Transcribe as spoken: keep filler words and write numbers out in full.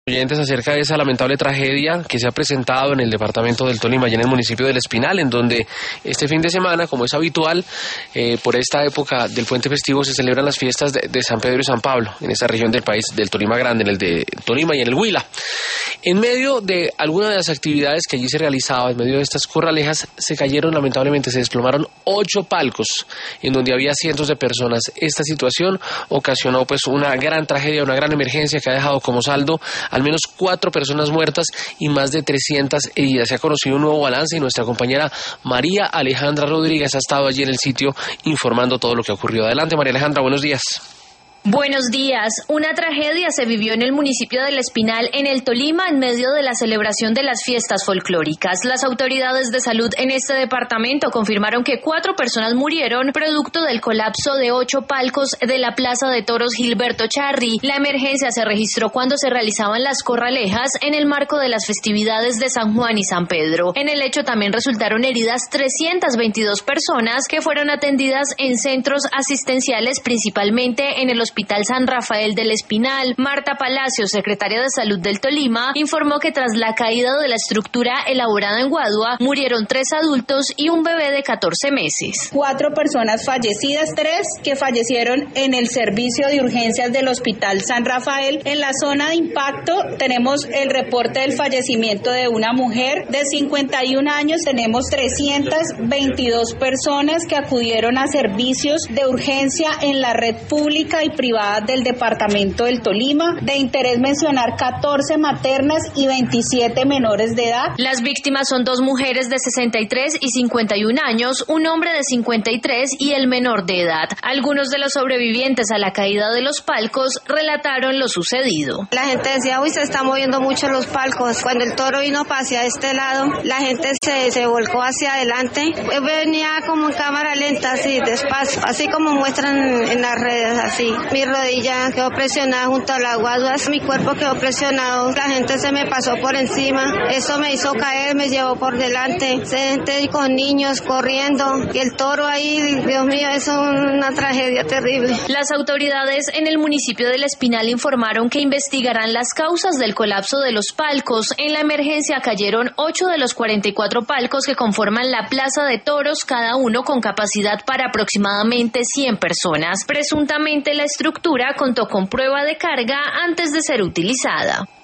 Oyentes acerca de esa lamentable tragedia que se ha presentado en el departamento del Tolima y en el municipio del Espinal, en donde este fin de semana, como es habitual, eh, por esta época del puente festivo se celebran las fiestas de, de San Pedro y San Pablo, en esa región del país, del Tolima Grande, en el de Tolima y en el Huila. En medio de algunas de las actividades que allí se realizaban, en medio de estas corralejas, se cayeron, lamentablemente, se desplomaron ocho palcos, en donde había cientos de personas. Esta situación ocasionó pues una gran tragedia, una gran emergencia que ha dejado como saldo al menos cuatro personas muertas y más de trescientas heridas. Se ha conocido un nuevo balance y nuestra compañera María Alejandra Rodríguez ha estado allí en el sitio informando todo lo que ha ocurrido. Adelante, María Alejandra, buenos días. Buenos días. Una tragedia se vivió en el municipio del Espinal, en el Tolima, en medio de la celebración de las fiestas folclóricas. Las autoridades de salud en este departamento confirmaron que cuatro personas murieron producto del colapso de ocho palcos de la Plaza de Toros Gilberto Charri. La emergencia se registró cuando se realizaban las corralejas en el marco de las festividades de San Juan y San Pedro. En el hecho también resultaron heridas trescientas veintidós personas que fueron atendidas en centros asistenciales, principalmente en el Hospital San Rafael del Espinal. Marta Palacios, secretaria de Salud del Tolima, informó que tras la caída de la estructura elaborada en Guadua, murieron tres adultos y un bebé de catorce meses. Cuatro personas fallecidas, tres que fallecieron en el servicio de urgencias del Hospital San Rafael. En la zona de impacto tenemos el reporte del fallecimiento de una mujer de cincuenta y un años. Tenemos trescientas veintidós personas que acudieron a servicios de urgencia en la red pública y privadas del departamento del Tolima. De interés mencionar catorce maternas y veintisiete menores de edad. Las víctimas son dos mujeres de sesenta y tres y cincuenta y un años, un hombre de cincuenta y tres y el menor de edad. Algunos de los sobrevivientes a la caída de los palcos relataron lo sucedido. La gente decía, uy, se están moviendo mucho los palcos. Cuando el toro vino hacia este lado, la gente se, se volcó hacia adelante. Venía como en cámara lenta, así, despacio, así como muestran en las redes, así. Mi rodilla quedó presionada junto a las guaduas, mi cuerpo quedó presionado, la gente se me pasó por encima, eso me hizo caer, me llevó por delante, gente con niños corriendo y el toro ahí, Dios mío, eso es una tragedia terrible. Las autoridades en el municipio del Espinal informaron que investigarán las causas del colapso de los palcos. En la emergencia cayeron ocho de los cuarenta y cuatro palcos que conforman la Plaza de Toros, cada uno con capacidad para aproximadamente cien personas. Presuntamente la estructura contó con prueba de carga antes de ser utilizada.